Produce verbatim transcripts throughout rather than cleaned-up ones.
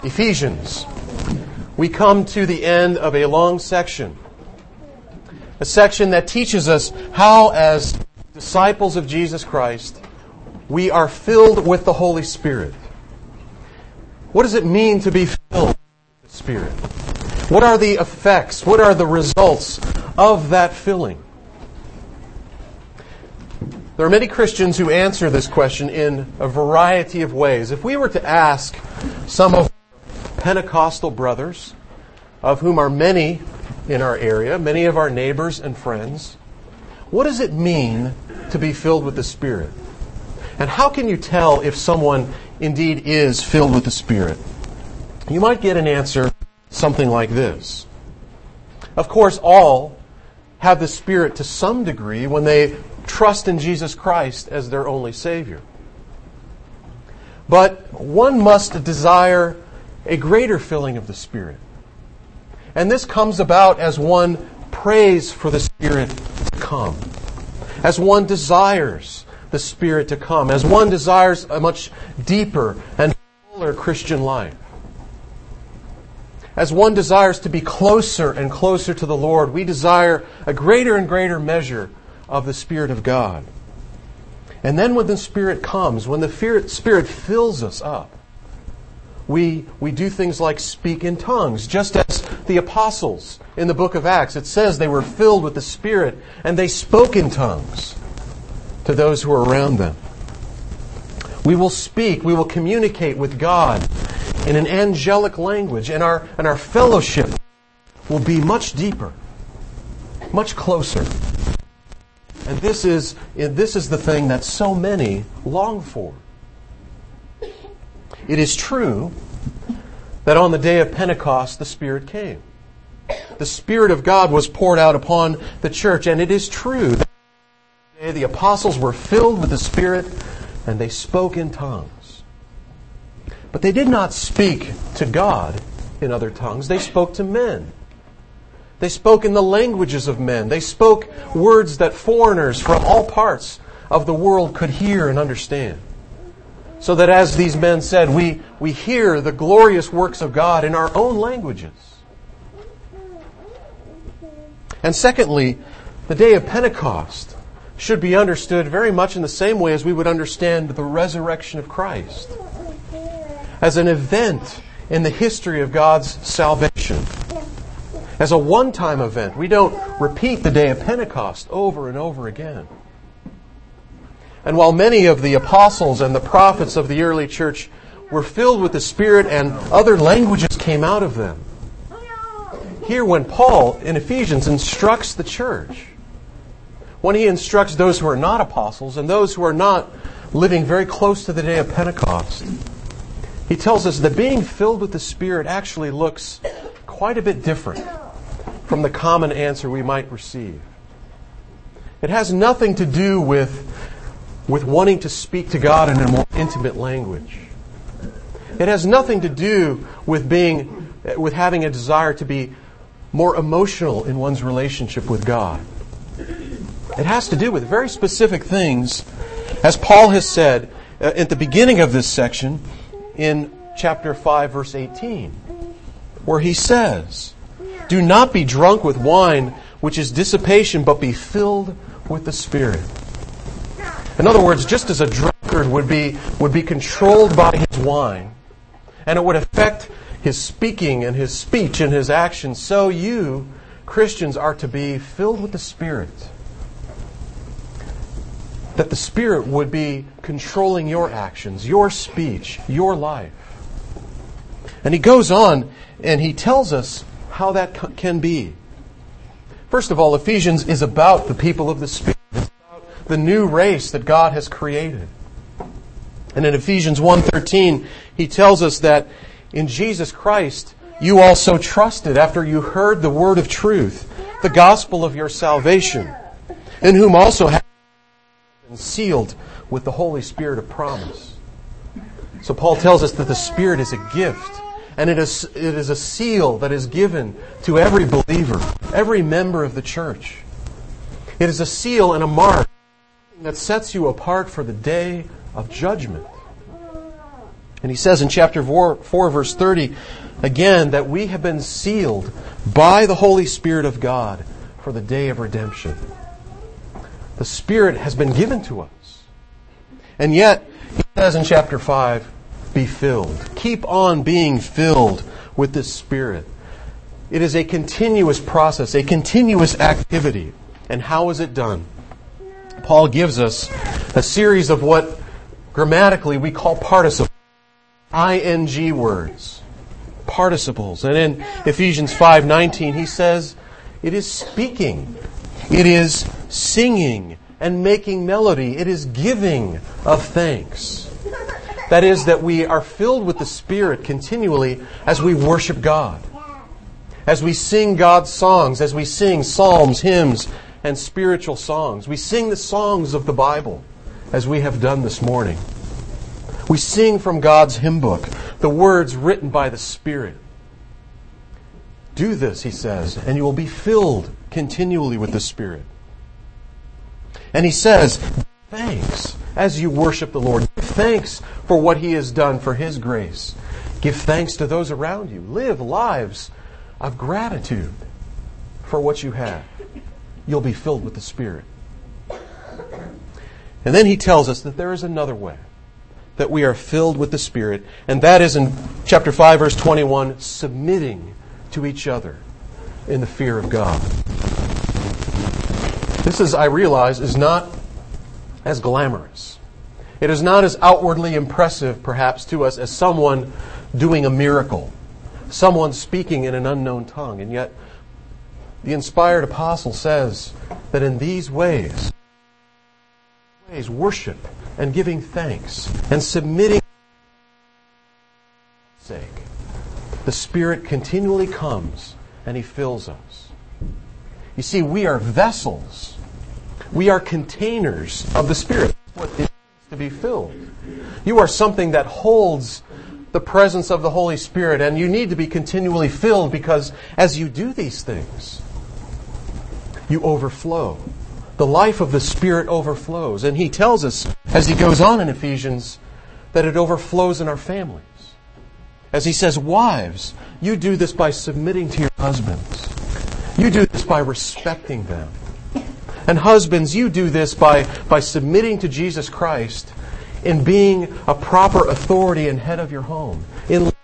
Ephesians. We come to the end of a long section. A section that teaches us how, as disciples of Jesus Christ, we are filled with the Holy Spirit. What does it mean to be filled with the Spirit? What are the effects? What are the results of that filling? There are many Christians who answer this question in a variety of ways. If we were to ask some of our Pentecostal brothers, of whom are many in our area, many of our neighbors and friends, what does it mean to be filled with the Spirit? And how can you tell if someone indeed is filled with the Spirit? You might get an answer something like this. Of course, all have the Spirit to some degree when they trust in Jesus Christ as their only Savior. But one must desire a greater filling of the Spirit. And this comes about as one prays for the Spirit to come, as one desires the Spirit to come, as one desires a much deeper and fuller Christian life. As one desires to be closer and closer to the Lord, we desire a greater and greater measure of the Spirit of God. And then when the Spirit comes, when the Spirit fills us up, we, we do things like speak in tongues, just as the apostles in the book of Acts. It says they were filled with the Spirit and they spoke in tongues to those who were around them. We will speak, we will communicate with God in an angelic language, and our, and our fellowship will be much deeper, much closer. And this is, this is the thing that so many long for. It is true that on the day of Pentecost, the Spirit came. The Spirit of God was poured out upon the church, and it is true that on the day the apostles were filled with the Spirit and they spoke in tongues. But they did not speak to God in other tongues. They spoke to men. They spoke in the languages of men. They spoke words that foreigners from all parts of the world could hear and understand. So that as these men said, we, we hear the glorious works of God in our own languages. And secondly, the day of Pentecost should be understood very much in the same way as we would understand the resurrection of Christ, as an event in the history of God's salvation. As a one-time event. We don't repeat the day of Pentecost over and over again. And while many of the apostles and the prophets of the early church were filled with the Spirit and other languages came out of them, here when Paul in Ephesians instructs the church, when he instructs those who are not apostles and those who are not living very close to the day of Pentecost, he tells us that being filled with the Spirit actually looks quite a bit different from the common answer we might receive. It has nothing to do with, with wanting to speak to God in a more intimate language. It has nothing to do with being, with having a desire to be more emotional in one's relationship with God. It has to do with very specific things, as Paul has said uh, at the beginning of this section in chapter five, verse eighteen, where he says, "Do not be drunk with wine, which is dissipation, but be filled with the Spirit." In other words, just as a drunkard would be, would be controlled by his wine, and it would affect his speaking and his speech and his actions, so you, Christians, are to be filled with the Spirit. That the Spirit would be controlling your actions, your speech, your life. And he goes on and he tells us how that can be. First of all, Ephesians is about the people of the Spirit. It's about the new race that God has created. And in Ephesians one thirteen, he tells us that in Jesus Christ, you also trusted after you heard the word of truth, the gospel of your salvation, in whom also have been sealed with the Holy Spirit of promise. So Paul tells us that the Spirit is a gift. And it is, it is a seal that is given to every believer, every member of the church. It is a seal and a mark that sets you apart for the day of judgment. And he says in chapter four, four, verse thirty, again, that we have been sealed by the Holy Spirit of God for the day of redemption. The Spirit has been given to us. And yet, he says in chapter five, be filled. Keep on being filled with this Spirit. It is a continuous process, a continuous activity. And how is it done? Paul gives us a series of what grammatically we call participles. ing words. Participles. And in Ephesians five nineteen, he says, it is speaking. It is singing and making melody. It is giving of thanks. That is, that we are filled with the Spirit continually as we worship God. As we sing God's songs, as we sing psalms, hymns, and spiritual songs. We sing the songs of the Bible, as we have done this morning. We sing from God's hymn book, the words written by the Spirit. Do this, he says, and you will be filled continually with the Spirit. And he says, thanks as you worship the Lord. Give thanks for what He has done, for His grace. Give thanks to those around you. Live lives of gratitude for what you have. You'll be filled with the Spirit. And then he tells us that there is another way that we are filled with the Spirit, and that is in chapter five, verse twenty-one, submitting to each other in the fear of God. This is, I realize, is not as glamorous. It is not as outwardly impressive, perhaps, to us as someone doing a miracle, someone speaking in an unknown tongue. And yet, the inspired apostle says that in these ways, ways worship and giving thanks and submitting for God's sake, the Spirit continually comes and He fills us. You see, we are vessels. We are containers of the Spirit. That's what it is to be filled. You are something that holds the presence of the Holy Spirit, and you need to be continually filled, because as you do these things, you overflow. The life of the Spirit overflows. And he tells us, as he goes on in Ephesians, that it overflows in our families. As he says, wives, you do this by submitting to your husbands. You do this by respecting them. And husbands, you do this by, by submitting to Jesus Christ in being a proper authority and head of your home, in life.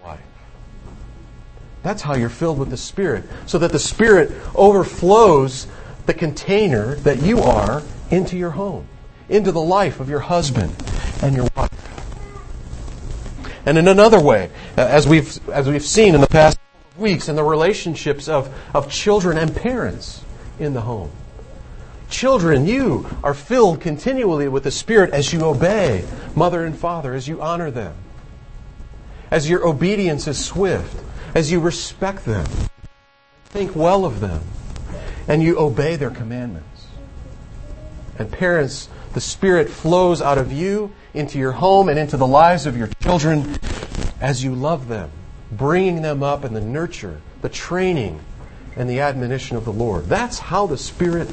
That's how you're filled with the Spirit, so that the Spirit overflows the container that you are into your home, into the life of your husband and your wife. And in another way, as we've as we've seen in the past weeks, in the relationships of, of children and parents in the home. Children, you are filled continually with the Spirit as you obey mother and father, as you honor them, as your obedience is swift, as you respect them, think well of them, and you obey their commandments. And parents, the Spirit flows out of you into your home and into the lives of your children as you love them, bringing them up in the nurture, the training, and the admonition of the Lord. That's how the Spirit...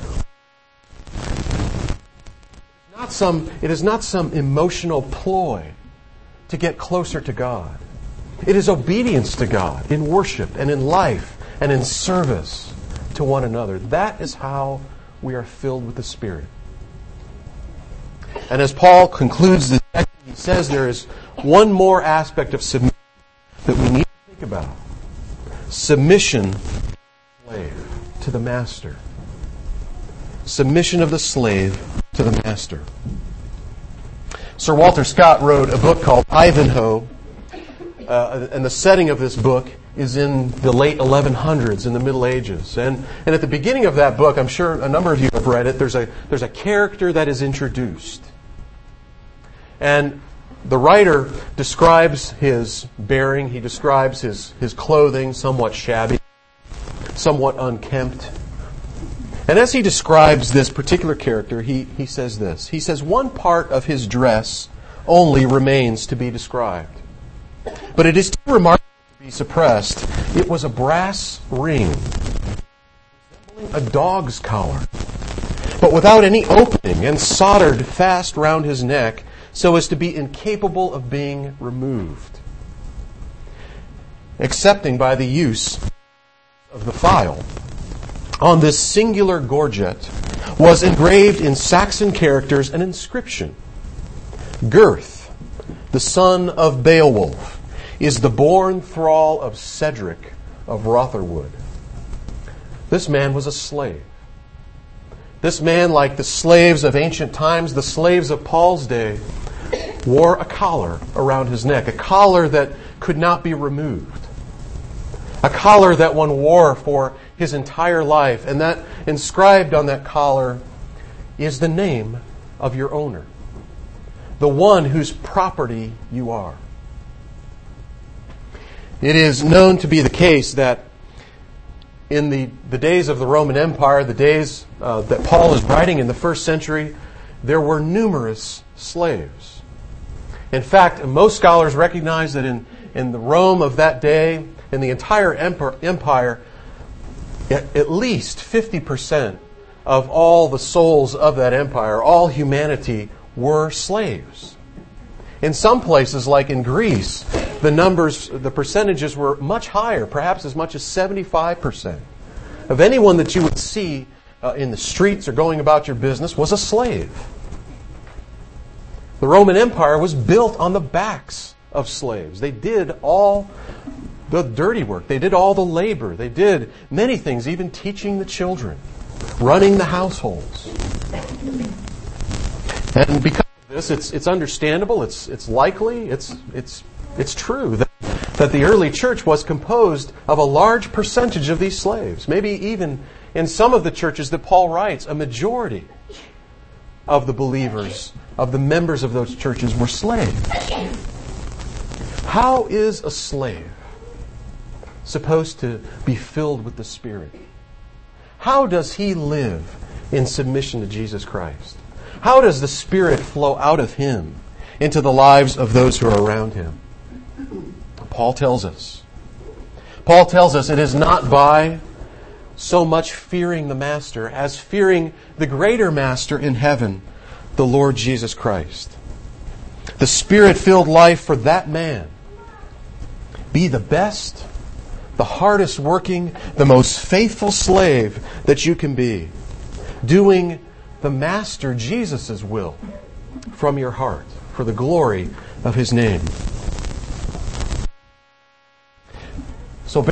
Not some, it is not some emotional ploy to get closer to God. It is obedience to God in worship and in life and in service to one another. That is how we are filled with the Spirit. And as Paul concludes this section, he says there is one more aspect of submission that we need to think about. Submission of the slave to the master. Submission of the slave to the master. Sir Walter Scott wrote a book called Ivanhoe, uh, and the setting of this book is in the late eleven hundreds, in the Middle Ages. And, and at the beginning of that book, I'm sure a number of you have read it, there's a, there's a character that is introduced. And the writer describes his bearing, he describes his, his clothing, somewhat shabby, somewhat unkempt. And as he describes this particular character, he, he says this. He says, one part of his dress only remains to be described. But it is too remarkable to be suppressed. It was a brass ring, resembling a dog's collar, but without any opening, and soldered fast round his neck, so as to be incapable of being removed, excepting by the use of the file. On this singular gorget was engraved in Saxon characters an inscription: Gurth, the son of Beowulf, is the born thrall of Cedric of Rotherwood. This man was a slave. This man, like the slaves of ancient times, the slaves of Paul's day, wore a collar around his neck, a collar that could not be removed, a collar that one wore for his entire life, and that inscribed on that collar is the name of your owner, the one whose property you are. It is known to be the case that in the, the days of the Roman Empire, the days uh, that Paul is writing in the first century, there were numerous slaves. In fact, most scholars recognize that in, in the Rome of that day, in the entire empire, at, at least fifty percent of all the souls of that empire, all humanity, were slaves. In some places, like in Greece, the numbers, the percentages were much higher, perhaps as much as seventy-five percent of anyone that you would see uh, in the streets or going about your business was a slave. The Roman Empire was built on the backs of slaves. They did all the dirty work. They did all the labor. They did many things, even teaching the children, running the households. And because of this, it's it's understandable, it's it's likely, it's it's it's true that, that the early church was composed of a large percentage of these slaves. Maybe even in some of the churches that Paul writes, a majority of the believers, of the members of those churches were slaves. How is a slave supposed to be filled with the Spirit? How does he live in submission to Jesus Christ? How does the Spirit flow out of him into the lives of those who are around him? Paul tells us. Paul tells us it is not by so much fearing the Master as fearing the greater Master in heaven, the Lord Jesus Christ. The Spirit-filled life for that man. Be the best, the hardest working, the most faithful slave that you can be. Doing the Master Jesus' will from your heart for the glory of His name. So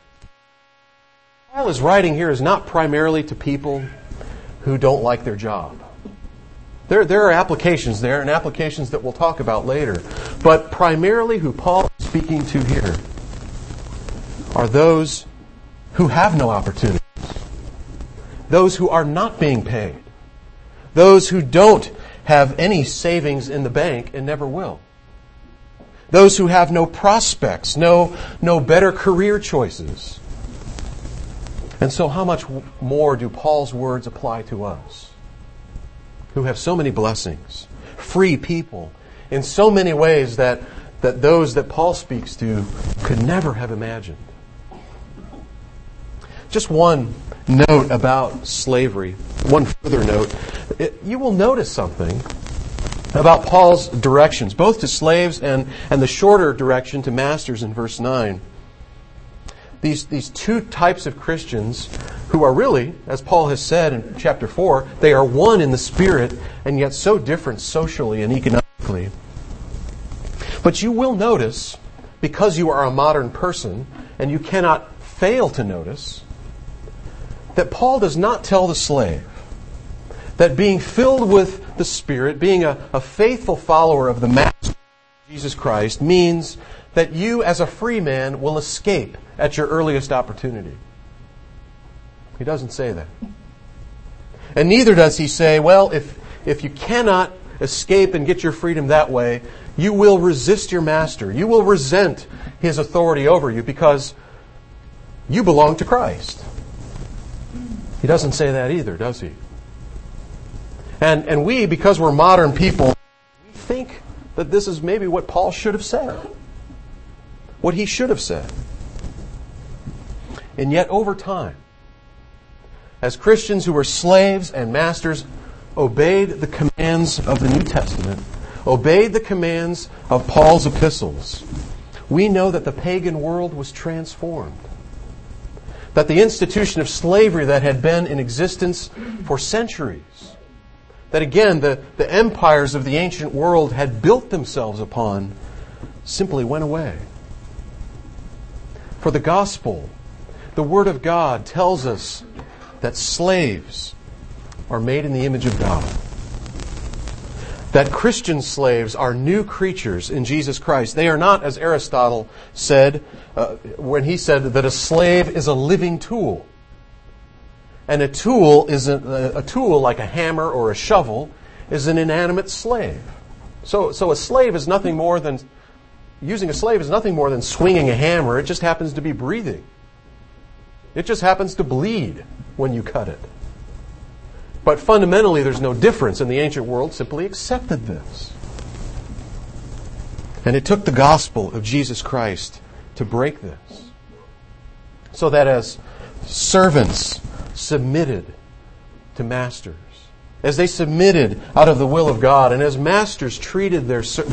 Paul is writing here is not primarily to people who don't like their job. There, there are applications there, and applications that we'll talk about later. But primarily who Paul is speaking to here are those who have no opportunities. Those who are not being paid. Those who don't have any savings in the bank and never will. Those who have no prospects, no, no better career choices. And so how much more do Paul's words apply to us, who have so many blessings, free people, in so many ways that, that those that Paul speaks to could never have imagined? Just one note about slavery, one further note. It, you will notice something about Paul's directions, both to slaves and, and the shorter direction to masters in verse nine. These, these two types of Christians who are really, as Paul has said in chapter four, they are one in the Spirit and yet so different socially and economically. But you will notice, because you are a modern person, and you cannot fail to notice, that Paul does not tell the slave that being filled with the Spirit, being a, a faithful follower of the Master, Jesus Christ, means that you as a free man will escape at your earliest opportunity. He doesn't say that. And neither does he say, well, if, if you cannot escape and get your freedom that way, you will resist your master. You will resent his authority over you because you belong to Christ. He doesn't say that either, does he? And and we, because we're modern people, we think that this is maybe what Paul should have said. What he should have said. And yet over time, as Christians who were slaves and masters obeyed the commands of the New Testament, obeyed the commands of Paul's epistles, we know that the pagan world was transformed. That the institution of slavery that had been in existence for centuries, that again the, the empires of the ancient world had built themselves upon, simply went away. For the gospel, the Word of God tells us that slaves are made in the image of God. That Christian slaves are new creatures in Jesus Christ. They are not, as Aristotle said, uh, when he said that a slave is a living tool. And a tool is a, a tool like a hammer or a shovel is an inanimate slave. So, so a slave is nothing more than, using a slave is nothing more than swinging a hammer. It just happens to be breathing. It just happens to bleed when you cut it. But fundamentally, there's no difference, and the ancient world simply accepted this. And it took the gospel of Jesus Christ to break this. So that as servants submitted to masters, as they submitted out of the will of God, and as masters treated their servants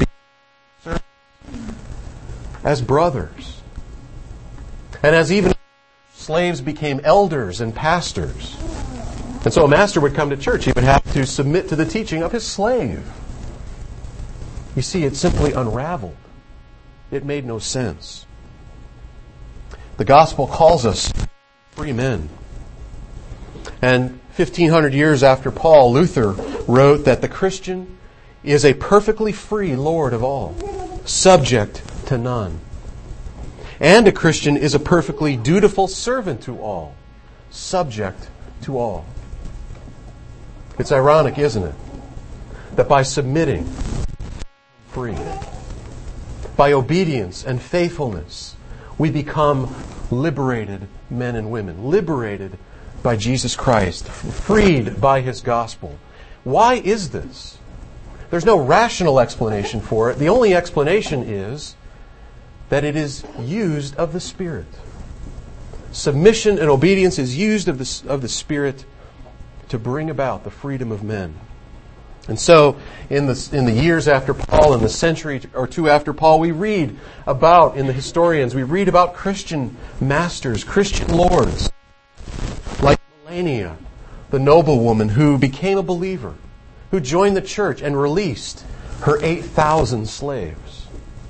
as brothers, and as even slaves became elders and pastors. And so a master would come to church. He would have to submit to the teaching of his slave. You see, it simply unraveled. It made no sense. The gospel calls us free men. And fifteen hundred years after Paul, Luther wrote that the Christian is a perfectly free Lord of all, subject to none. And a Christian is a perfectly dutiful servant to all, subject to all. It's ironic, isn't it? That by submitting, free. By obedience and faithfulness, we become liberated men and women. Liberated by Jesus Christ. Freed by His gospel. Why is this? There's no rational explanation for it. The only explanation is that it is used of the Spirit. Submission and obedience is used of the, of the Spirit to bring about the freedom of men. And so, in the, in the years after Paul, in the century or two after Paul, we read about, in the historians, we read about Christian masters, Christian lords, like Melania, the noblewoman who became a believer, who joined the church and released her eight thousand slaves.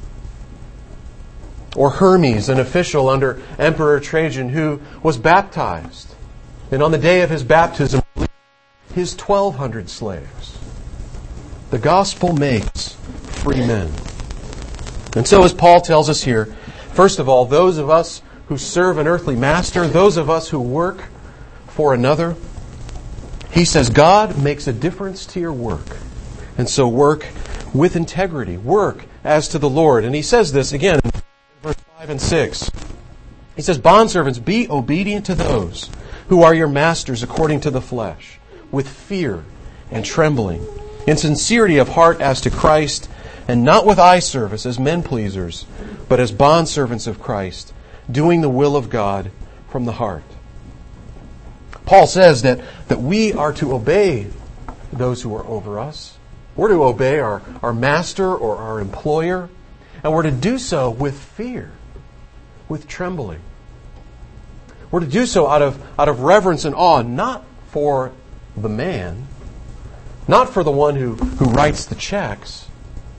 Or Hermes, an official under Emperor Trajan, who was baptized, and on the day of his baptism, his twelve hundred slaves. The gospel makes free men. And so as Paul tells us here, first of all, those of us who serve an earthly master, those of us who work for another, he says God makes a difference to your work. And so work with integrity. Work as to the Lord. And he says this again in verse five and six. He says, bondservants, be obedient to those who are your masters according to the flesh, with fear and trembling, in sincerity of heart as to Christ, and not with eye service as men pleasers, but as bondservants of Christ, doing the will of God from the heart. Paul says that, that we are to obey those who are over us. We're to obey our, our master or our employer, and we're to do so with fear, with trembling. We're to do so out of, out of reverence and awe, not for the man, not for the one who, who writes the checks,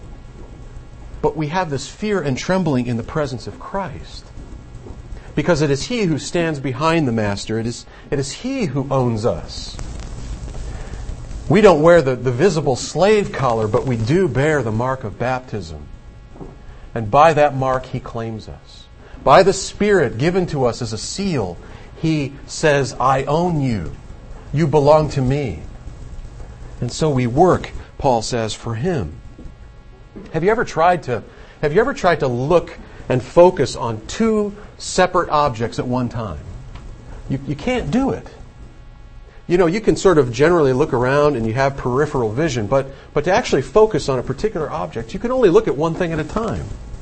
but we have this fear and trembling in the presence of Christ. Because it is He who stands behind the master. It is, it is He who owns us. We don't wear the, the visible slave collar, but we do bear the mark of baptism. And by that mark, He claims us. By the Spirit given to us as a seal, He says, I own you. You belong to me. And so we work, Paul says, for Him. Have you ever tried to, have you ever tried to look and focus on two separate objects at one time? You, you can't do it. You know, you can sort of generally look around and you have peripheral vision, but, but to actually focus on a particular object, you can only look at one thing at a time.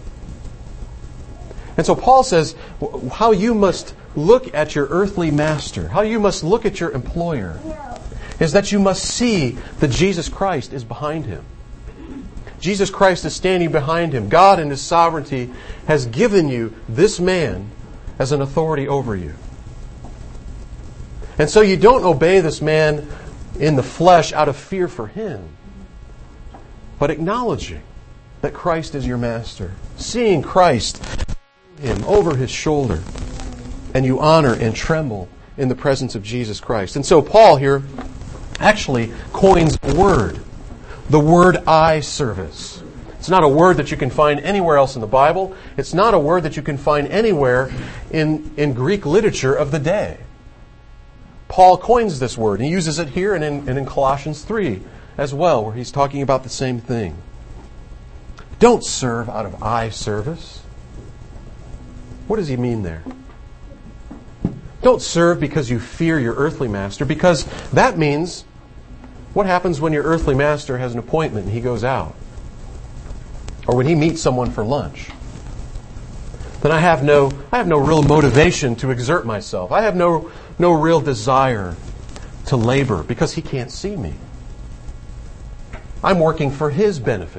And so Paul says how you must look at your earthly master, how you must look at your employer, is that you must see that Jesus Christ is behind him. Jesus Christ is standing behind him. God in His sovereignty has given you this man as an authority over you. And so you don't obey this man in the flesh out of fear for him, but acknowledging that Christ is your master, seeing Christ him over his shoulder, and you honor and tremble in the presence of Jesus Christ. And so Paul here actually coins a word, the word eye service. It's not a word that you can find anywhere else in the Bible. It's not a word that you can find anywhere in, in Greek literature of the day. Paul coins this word. He uses it here and in, and in Colossians three as well, where he's talking about the same thing. Don't serve out of eye service. What does he mean there? Don't serve because you fear your earthly master, because that means what happens when your earthly master has an appointment and he goes out? Or when he meets someone for lunch? Then I have no I have no real motivation to exert myself. I have no no real desire to labor because he can't see me. I'm working for his benefit.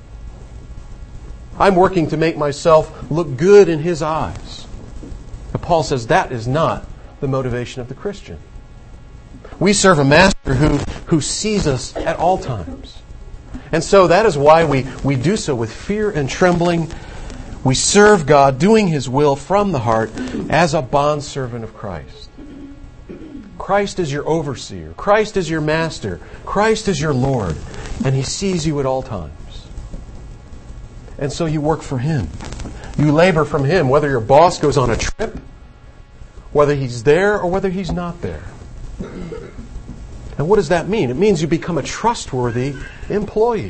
I'm working to make myself look good in his eyes. And Paul says that is not the motivation of the Christian. We serve a master who, who sees us at all times. And so that is why we, we do so with fear and trembling. We serve God, doing His will from the heart as a bondservant of Christ. Christ is your overseer. Christ is your master. Christ is your Lord. And He sees you at all times. And so you work for Him. You labor from Him, whether your boss goes on a trip, whether he's there or whether he's not there. And what does that mean? It means you become a trustworthy employee.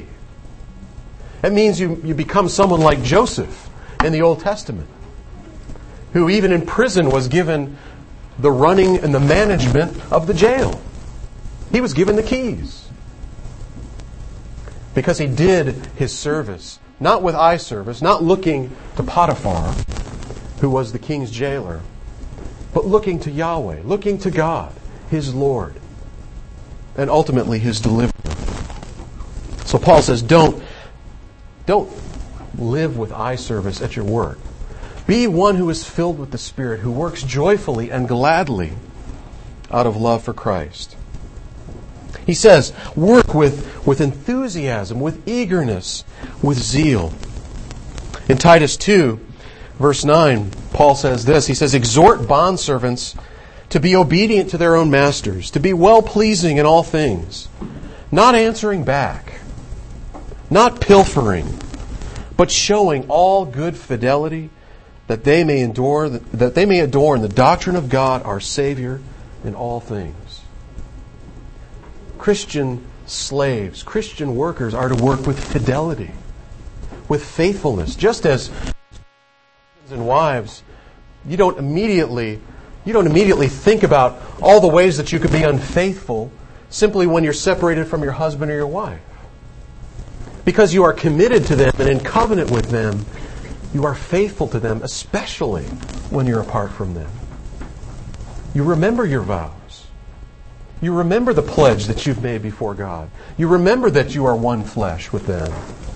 It means you, you become someone like Joseph in the Old Testament, who even in prison was given the running and the management of the jail. He was given the keys because he did his service, not with eye service, not looking to Potiphar, who was the king's jailer, but looking to Yahweh, looking to God, His Lord, and ultimately His deliverer. So Paul says, don't, don't live with eye service at your work. Be one who is filled with the Spirit, who works joyfully and gladly out of love for Christ. He says, work with, with enthusiasm, with eagerness, with zeal. In Titus two, verse nine, Paul says this. He says, exhort bondservants to be obedient to their own masters, to be well-pleasing in all things, not answering back, not pilfering, but showing all good fidelity, that they may endure, that they may adorn the doctrine of God our Savior in all things. Christian slaves, Christian workers are to work with fidelity, with faithfulness. Just as husbands and wives, you don't immediately, you don't immediately think about all the ways that you could be unfaithful simply when you're separated from your husband or your wife. Because you are committed to them and in covenant with them, you are faithful to them, especially when you're apart from them. You remember your vows. You remember the pledge that you've made before God. You remember that you are one flesh with them.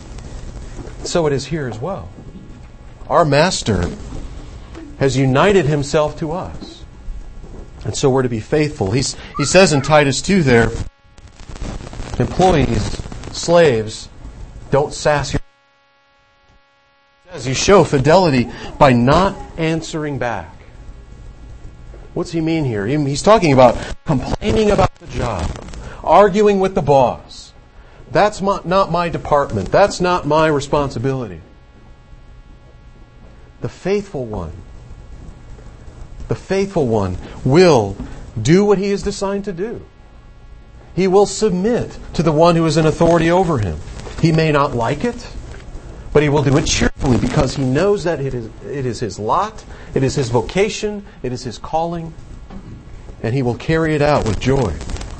So it is here as well. Our Master has united Himself to us. And so we're to be faithful. He's, he says in Titus two there, employees, slaves, don't sass your... He says you show fidelity by not answering back. What's he mean here? He's talking about complaining about the job, arguing with the boss. That's my, not my department. That's not my responsibility. The faithful one, the faithful one will do what he is designed to do. He will submit to the one who is in authority over him. He may not like it, but he will do it cheerfully because he knows that it is, it is his lot, it is his vocation, it is his calling, and he will carry it out with joy.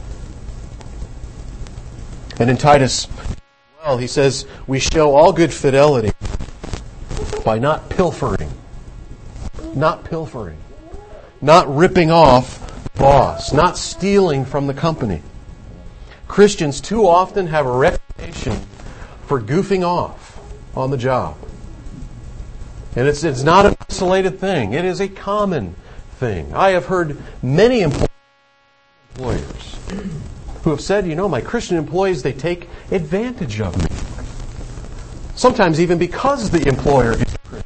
And in Titus, well, he says, we show all good fidelity by not pilfering, not pilfering, not ripping off the boss, not stealing from the company. Christians too often have a reputation for goofing off on the job. And it's, it's not an isolated thing. It is a common thing. I have heard many employers who have said, you know, my Christian employees, they take advantage of me. Sometimes even because the employer is a Christian.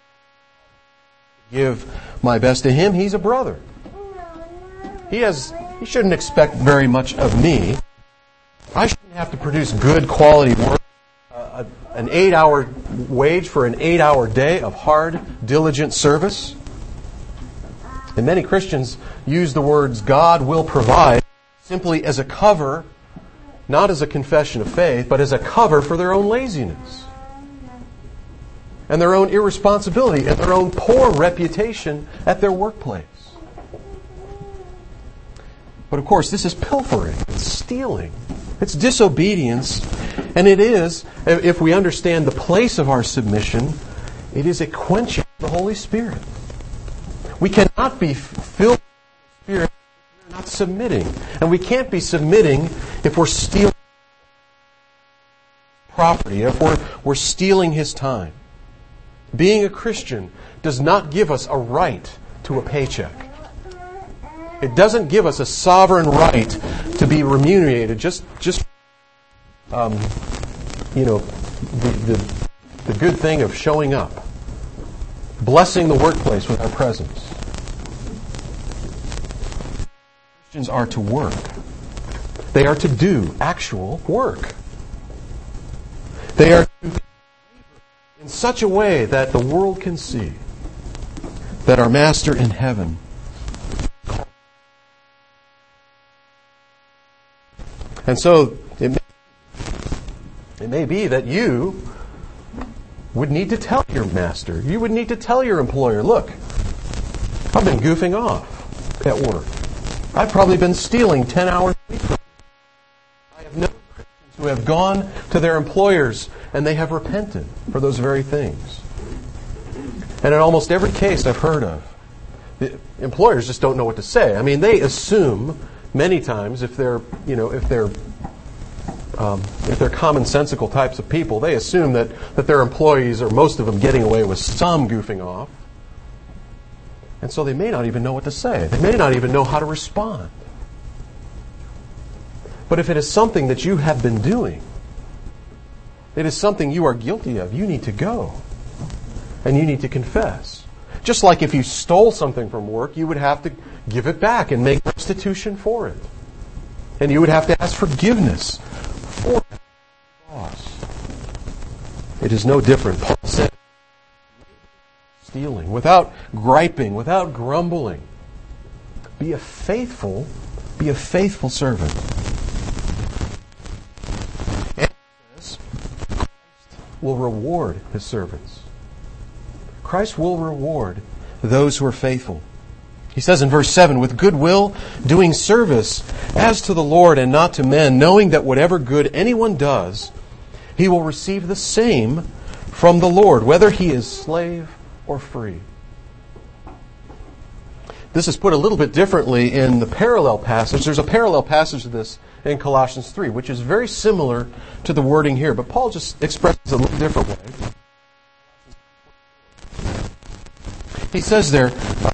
Give my best to him, he's a brother. He has he shouldn't expect very much of me. I shouldn't have to produce good quality work, uh, an eight-hour wage for an eight-hour day of hard, diligent service. And many Christians use the words God will provide simply as a cover, not as a confession of faith, but as a cover for their own laziness and their own irresponsibility and their own poor reputation at their workplace. But of course, this is pilfering, it's stealing, it's disobedience, and it is, if we understand the place of our submission, it is a quenching of the Holy Spirit. We cannot be filled with the Spirit if we're not submitting. And we can't be submitting if we're stealing property, if we're, we're stealing His time. Being a Christian does not give us a right to a paycheck. It doesn't give us a sovereign right to be remunerated just, just um, you know, the, the, the good thing of showing up, blessing the workplace with our presence. Christians are to work. They are to do actual work. They are to in such a way that the world can see that our Master in heaven. And so it may, it may be that you would need to tell your master, you would need to tell your employer, look, I've been goofing off at work. I've probably been stealing ten hours a week. I have known Christians who have gone to their employers and they have repented for those very things. And in almost every case I've heard of, the employers just don't know what to say. I mean, they assume many times, if they're, you know, if they're, um, if they're commonsensical types of people, they assume that, that their employees are, most of them, getting away with some goofing off. And so they may not even know what to say. They may not even know how to respond. But if it is something that you have been doing, it is something you are guilty of, you need to go. And you need to confess. Just like if you stole something from work, you would have to give it back and make restitution for it. And you would have to ask forgiveness for it. It is no different. Paul said, stealing, without griping, without grumbling. Be a faithful, be a faithful servant. And he says, Christ will reward His servants. Christ will reward those who are faithful. He says in verse seven, with good will, doing service as to the Lord and not to men, knowing that whatever good anyone does, he will receive the same from the Lord, whether he is slave or free. This is put a little bit differently in the parallel passage. There's a parallel passage to this in Colossians three, which is very similar to the wording here, but Paul just expresses it a little different way. He says there,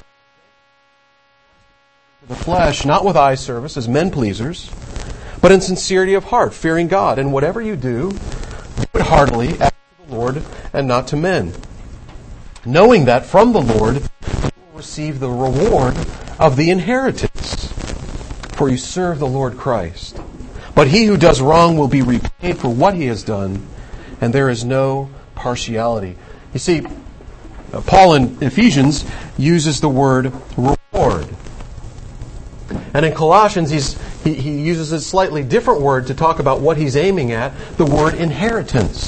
the flesh, not with eye service as men pleasers, but in sincerity of heart, fearing God. And whatever you do, do it heartily as to the Lord and not to men, knowing that from the Lord you will receive the reward of the inheritance, for you serve the Lord Christ. But he who does wrong will be repaid for what he has done, and there is no partiality. You see, Paul in Ephesians uses the word reward. And in Colossians, he's, he, he uses a slightly different word to talk about what he's aiming at, the word inheritance.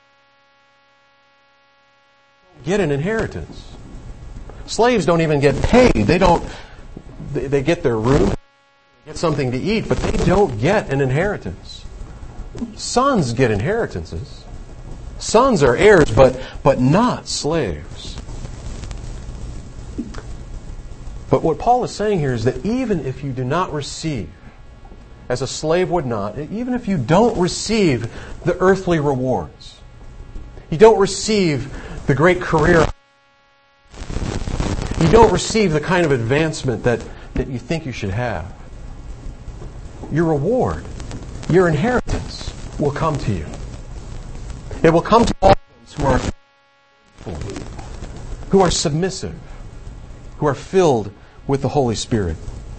Get an inheritance. Slaves don't even get paid. They don't, they, they get their room, get something to eat, but they don't get an inheritance. Sons get inheritances. Sons are heirs, but, but not slaves. But what Paul is saying here is that even if you do not receive as a slave would not, even if you don't receive the earthly rewards, you don't receive the great career, you don't receive the kind of advancement that, that you think you should have, your reward, your inheritance will come to you. It will come to all those who are faithful, who are submissive, who are filled with the Holy Spirit.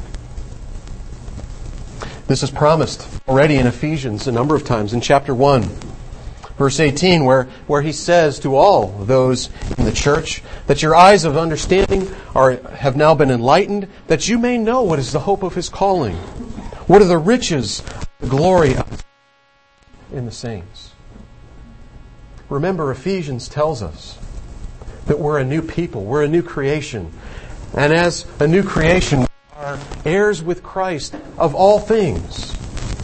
This is promised already in Ephesians a number of times. In chapter one, verse eighteen, where, where he says to all those in the church that your eyes of understanding are have now been enlightened, that you may know what is the hope of his calling, what are the riches of the glory of in the saints. Remember, Ephesians tells us that we're a new people, we're a new creation. And as a new creation, we are heirs with Christ of all things.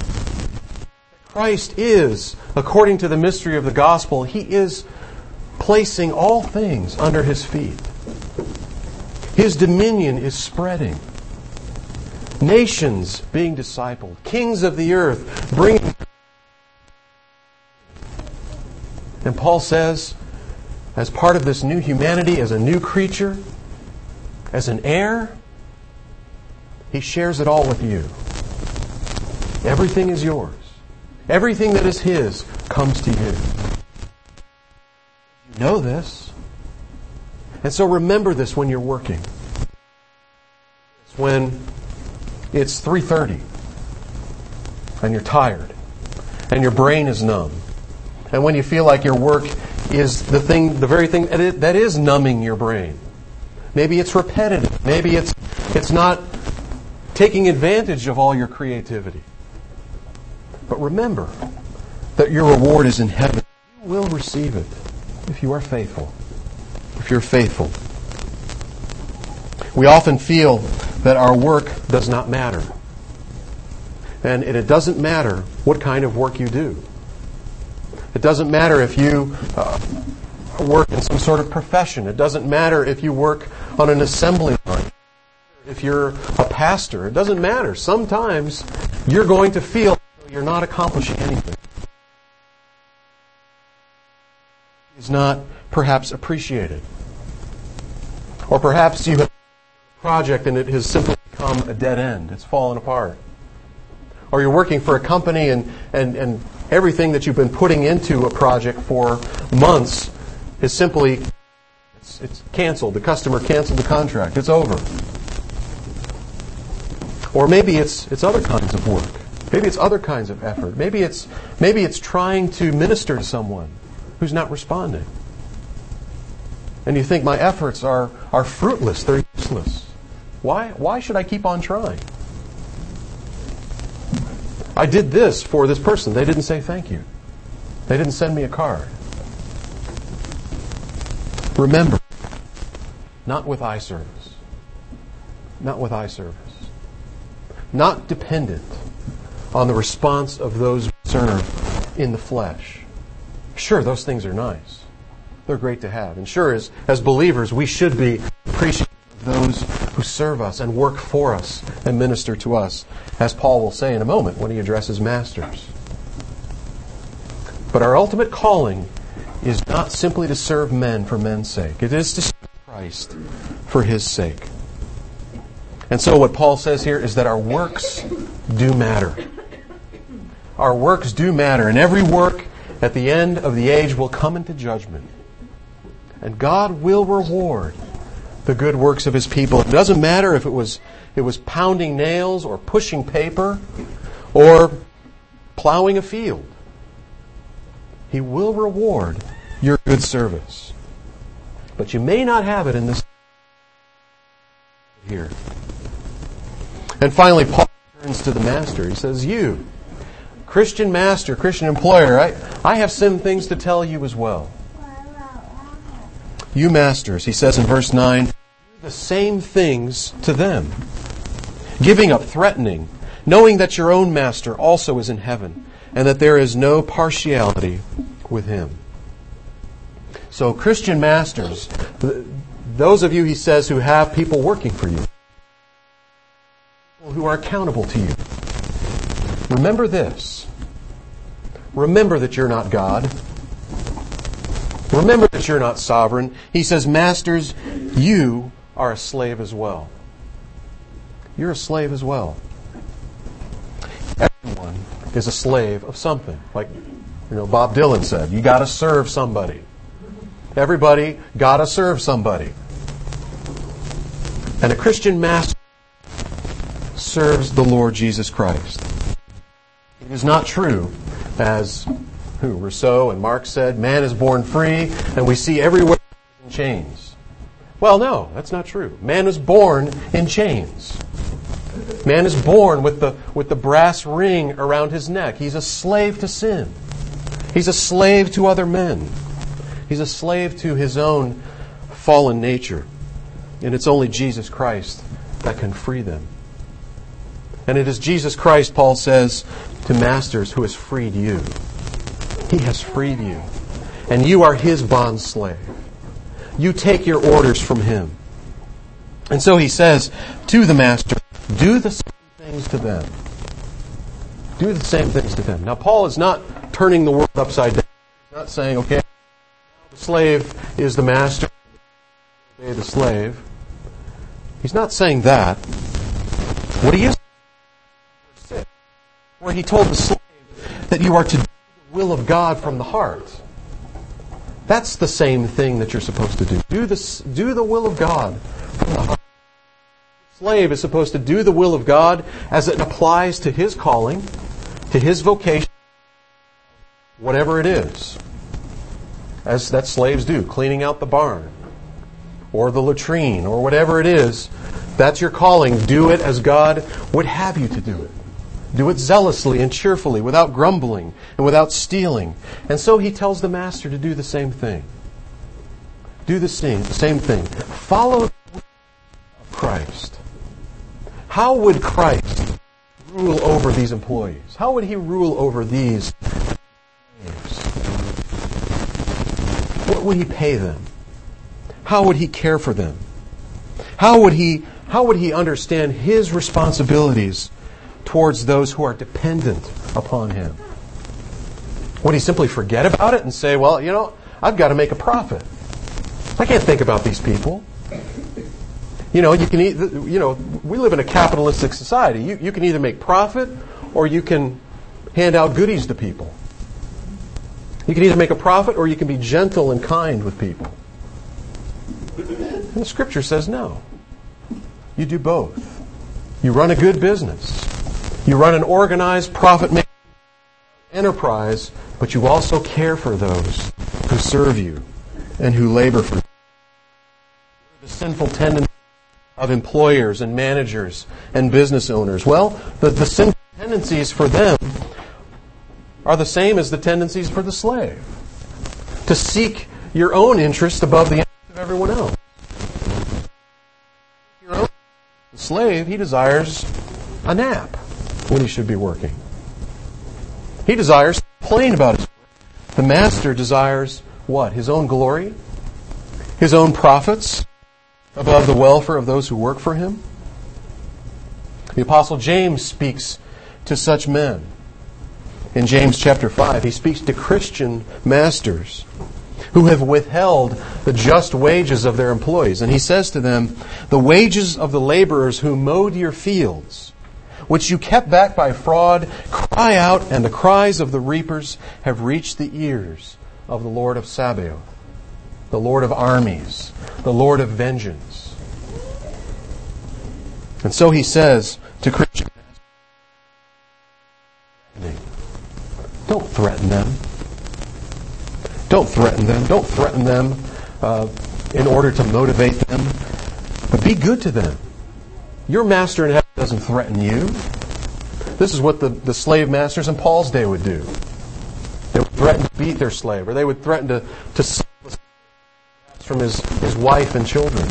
Christ is, according to the mystery of the gospel, He is placing all things under His feet. His dominion is spreading. Nations being discipled. Kings of the earth bringing. And Paul says, as part of this new humanity, as a new creature, as an heir, he shares it all with you. Everything is yours. Everything that is his comes to you. You know this. And so remember this when you're working. It's when it's three thirty and you're tired and your brain is numb. And when you feel like your work is the thing, the very thing that is numbing your brain. Maybe it's repetitive. Maybe it's it's not taking advantage of all your creativity. But remember that your reward is in heaven. You will receive it if you are faithful. If you're faithful. We often feel that our work does not matter. And it doesn't matter what kind of work you do. It doesn't matter if you uh, work in some sort of profession. It doesn't matter if you work on an assembly line. If you're a pastor, it doesn't matter. Sometimes you're going to feel you're not accomplishing anything. It's not perhaps appreciated. Or perhaps you have a project and it has simply become a dead end. It's fallen apart. Or you're working for a company and, and, and everything that you've been putting into a project for months is simply it's, it's canceled. The customer canceled the contract. It's over. Or maybe it's it's other kinds of work. Maybe it's other kinds of effort. Maybe it's maybe it's trying to minister to someone who's not responding. And you think my efforts are, are fruitless, they're useless. Why why should I keep on trying? I did this for this person. They didn't say thank you. They didn't send me a card. Remember, not with eye service. Not with eye service. Not dependent on the response of those who serve in the flesh. Sure, those things are nice. They're great to have. And sure, as, as believers, we should be appreciative of those who serve us and work for us and minister to us, as Paul will say in a moment when he addresses masters. But our ultimate calling is not simply to serve men for men's sake. It is to serve Christ for His sake. And so what Paul says here is that our works do matter. Our works do matter. And every work at the end of the age will come into judgment. And God will reward the good works of His people. It doesn't matter if it was it was pounding nails or pushing paper or plowing a field. He will reward your good service. But you may not have it in this here. And finally, Paul turns to the master. He says, you, Christian master, Christian employer, I, I have some things to tell you as well. You masters, he says in verse nine, do the same things to them, giving up threatening, knowing that your own master also is in heaven, and that there is no partiality with him. So Christian masters, those of you, he says, who have people working for you, who are accountable to you, remember this. Remember that you're not God. Remember that you're not sovereign. He says, masters, you are a slave as well. You're a slave as well. Everyone is a slave of something. Like, you know, Bob Dylan said, you got to serve somebody. Everybody got to serve somebody. And a Christian master serves the Lord Jesus Christ. It is not true, as who Rousseau and Marx said, man is born free, and we see everywhere in chains. Well, no, that's not true. Man is born in chains. Man is born with the with the brass ring around his neck. He's a slave to sin. He's a slave to other men. He's a slave to his own fallen nature. And it's only Jesus Christ that can free them. And it is Jesus Christ, Paul says to masters, who has freed you. He has freed you. And you are His bond slave. You take your orders from Him. And so he says to the master, do the same things to them. Do the same things to them. Now, Paul is not turning the world upside down. He's not saying, okay, the slave is the master, obey the slave. He's not saying that. What he is, where he told the slave that you are to do the will of God from the heart. That's the same thing that you're supposed to do. Do the, do the will of God from the heart. The slave is supposed to do the will of God as it applies to his calling, to his vocation, whatever it is. As that slaves do, cleaning out the barn, or the latrine, or whatever it is. That's your calling. Do it as God would have you to do it. Do it zealously and cheerfully, without grumbling and without stealing. And so he tells the master to do the same thing. Do the same, same thing. Follow the will of Christ. How would Christ rule over these employees? How would He rule over these slaves? What would He pay them? How would He care for them? How would He, how would He understand His responsibilities towards those who are dependent upon Him? Would He simply forget about it and say, well, you know, I've got to make a profit. I can't think about these people. You know, you can eat, you know, we live in a capitalistic society. You, you can either make profit or you can hand out goodies to people. You can either make a profit or you can be gentle and kind with people. And the Scripture says no. You do both. You run a good business. You run an organized, profit-making enterprise, but you also care for those who serve you and who labor for you. The sinful tendencies of employers and managers and business owners. Well, the, the sinful tendencies for them are the same as the tendencies for the slave. To seek your own interest above the interest of everyone else. Your own, the slave, he desires a nap when he should be working. He desires to complain about his work. The master desires what? His own glory? His own profits above the welfare of those who work for him? The Apostle James speaks to such men. In James chapter five, he speaks to Christian masters who have withheld the just wages of their employees. And he says to them, the wages of the laborers who mowed your fields, which you kept back by fraud, cry out, and the cries of the reapers have reached the ears of the Lord of Sabaoth, the Lord of armies, the Lord of vengeance. And so he says to Christians, don't threaten them. Don't threaten them. Don't threaten them uh, in order to motivate them. But be good to them. Your master in heaven doesn't threaten you. This is what the, the slave masters in Paul's day would do. They would threaten to beat their slave, or they would threaten to, to steal from his, his wife and children.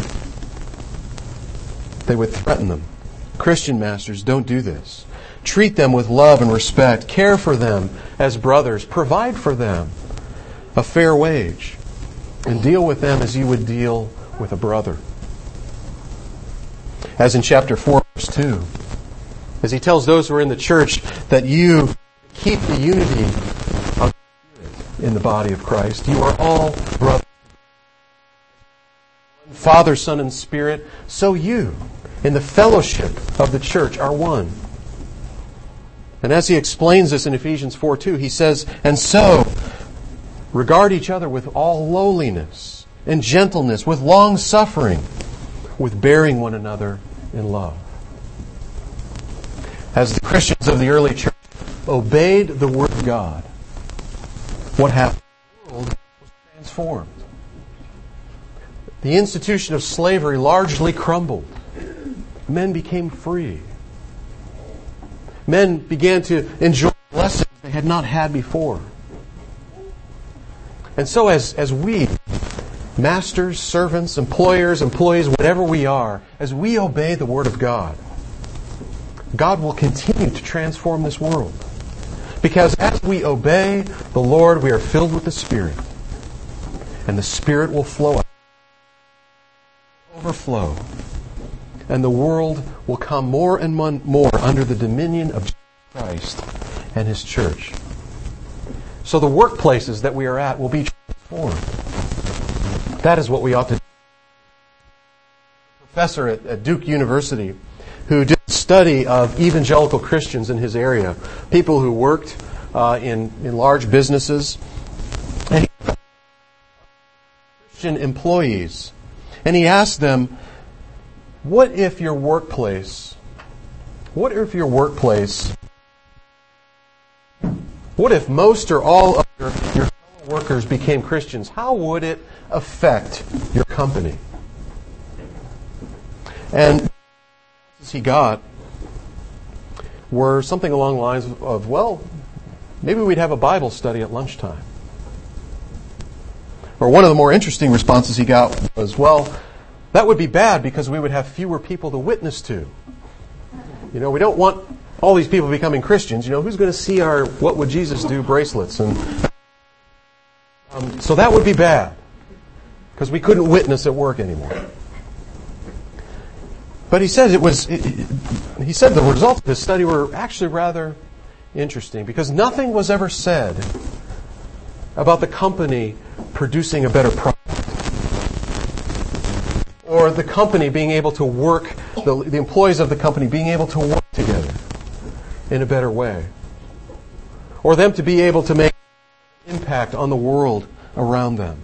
They would threaten them. Christian masters don't do this. Treat them with love and respect. Care for them as brothers. Provide for them a fair wage. And deal with them as you would deal with a brother. As in chapter four, verse two. As he tells those who are in the church that you keep the unity of the Spirit in the body of Christ. You are all brothers. Father, Son, and Spirit, so you, in the fellowship of the church, are one. And as he explains this in Ephesians four two, he says, and so, regard each other with all lowliness and gentleness, with long suffering, with bearing one another in love. As the Christians of the early church obeyed the Word of God, what happened? The world was transformed. The institution of slavery largely crumbled. Men became free. Men began to enjoy blessings they had not had before. And so as, as we, masters, servants, employers, employees, whatever we are, as we obey the Word of God, God will continue to transform this world. Because as we obey the Lord, we are filled with the Spirit. And the Spirit will flow out. Overflow, and the world will come more and more under the dominion of Jesus Christ and His church. So the workplaces that we are at will be transformed. That is what we ought to do. A professor at, at Duke University who did a study of evangelical Christians in his area, people who worked uh, in, in large businesses, and he Christian employees. And he asked them, what if your workplace, what if your workplace, what if most or all of your, your fellow workers became Christians? How would it affect your company? And the answers he got were something along the lines of, of, well, maybe we'd have a Bible study at lunchtime. Or one of the more interesting responses he got was, well, that would be bad because we would have fewer people to witness to. You know, we don't want all these people becoming Christians. You know, who's going to see our "What Would Jesus Do" bracelets? And um, so that would be bad because we couldn't witness at work anymore. But he said it was. It, he said the results of this study were actually rather interesting because nothing was ever said about the company producing a better product, or the company being able to work, the, the employees of the company being able to work together in a better way, or them to be able to make an impact on the world around them.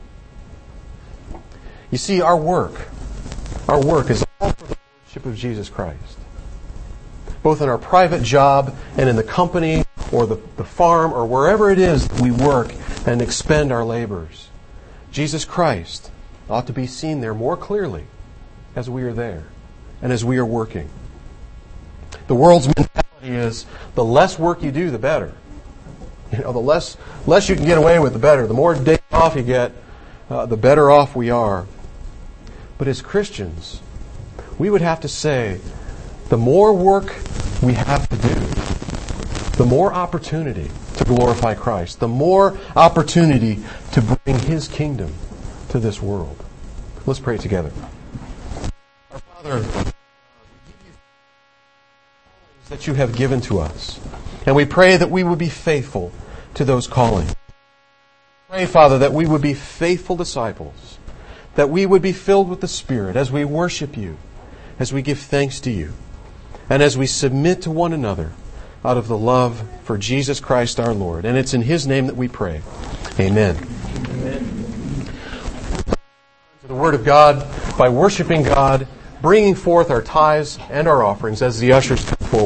You see, our work, our work is all for the Lordship of Jesus Christ, both in our private job and in the company or the, the farm or wherever it is that we work and expend our labors. Jesus Christ ought to be seen there more clearly as we are there and as we are working. The world's mentality is the less work you do, the better. You know, the less less you can get away with, the better. The more days off you get, uh, the better off we are. But as Christians, we would have to say, the more work we have to do, the more opportunity to glorify Christ, the more opportunity to bring His kingdom to this world. Let's pray together. Our Father, we give you callings that you have given to us, and we pray that we would be faithful to those callings. Pray, Father, that we would be faithful disciples, that we would be filled with the Spirit as we worship you, as we give thanks to you, and as we submit to one another out of the love for Jesus Christ our Lord. And it's in His name that we pray. Amen. Amen. To the Word of God by worshiping God, bringing forth our tithes and our offerings as the ushers come.